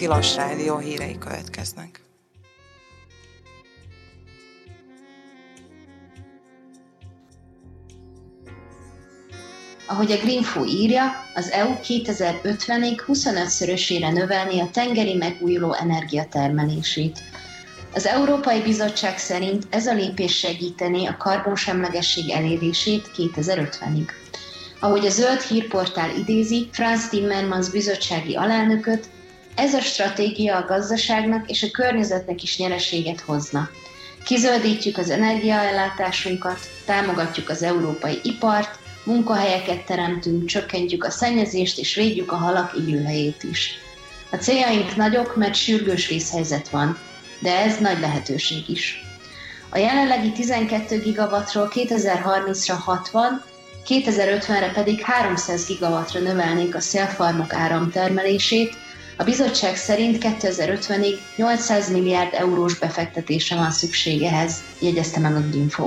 Tilos Rádió hírei következnek. Ahogy a Greenfo írja, az EU 2050-ig 25-szörösére növelni a tengeri megújuló energiatermelését. Az Európai Bizottság szerint ez a lépés segítené a karbonsemlegesség elérését 2050-ig. Ahogy a Zöld Hírportál idézi Frans Timmermans bizottsági alelnököt, ez a stratégia a gazdaságnak és a környezetnek is nyereséget hozna. Kizöldítjük az energiaellátásunkat, támogatjuk az európai ipart, munkahelyeket teremtünk, csökkentjük a szennyezést és védjük a halak élőhelyét is. A céljaink nagyok, mert sürgős vészhelyzet van, de ez nagy lehetőség is. A jelenlegi 12 gigawattról 2030-ra 60, 2050-re pedig 300 gigawattra növelnék a szélfarmok áramtermelését. A bizottság szerint 2050-ig 800 milliárd eurós befektetésre van szükség ehhez, jegyezte meg a Greenfo.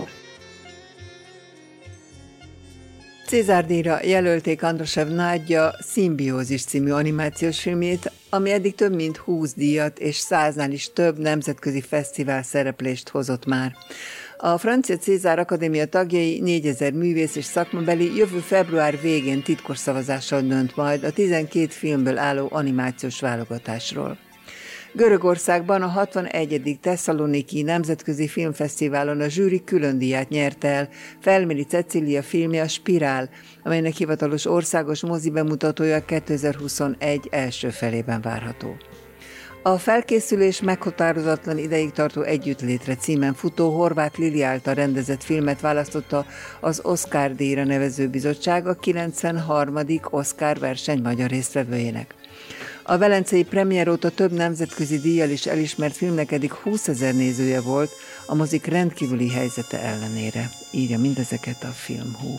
Cézár-díjra jelölték Androssev Nádja Szimbiózis című animációs filmjét, ami eddig több mint 20 díjat és 100-nál is több nemzetközi fesztivál szereplést hozott már. A francia Cézár Akadémia tagjai 4000 művész és szakmabeli jövő február végén titkos szavazással dönt majd a 12 filmből álló animációs válogatásról. Görögországban a 61. Tesszaloniki Nemzetközi Filmfesztiválon a zsűri külön díját nyerte el Felméri Cecília filmje, a Spirál, amelynek hivatalos országos mozi bemutatója 2021 első felében várható. A felkészülés meghatározatlan ideig tartó együttlétre címen futó Horváth Lili által rendezett filmet választotta az Oscar-díjra nevező bizottság a 93. Oscar verseny magyar résztvevőjének. A velencei premier óta több nemzetközi díjjal is elismert filmnek eddig 20 000 nézője volt, a mozik rendkívüli helyzete ellenére, írja mindezeket a Filmhú.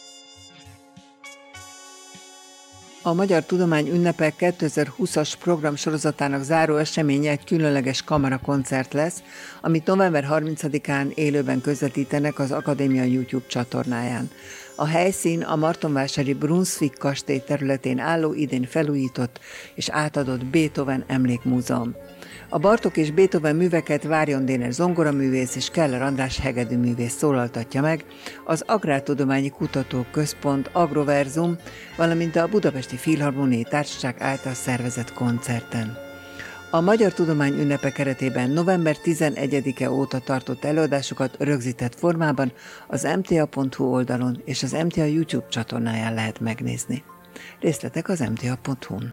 A Magyar Tudomány Ünnepek 2020-as programsorozatának záró eseménye egy különleges kamarakoncert lesz, amit november 30-án élőben közvetítenek az Akadémia YouTube csatornáján. A helyszín a martonvásári Brunswick kastély területén álló, idén felújított és átadott Beethoven Emlékmúzeum. A Bartók és Beethoven műveket Várjon Dénes zongoraművész és Keller András hegedűművész szólaltatja meg az Agrártudományi Kutatóközpont Agroverzum, valamint a Budapesti Filharmoniai Társaság által szervezett koncerten. A Magyar Tudomány Ünnepe keretében november 11-e óta tartott előadásokat rögzített formában az mta.hu oldalon és az MTA YouTube csatornáján lehet megnézni. Részletek az mta.hu-n.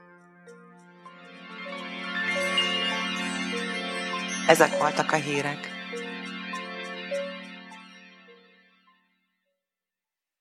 Ezek voltak a hírek.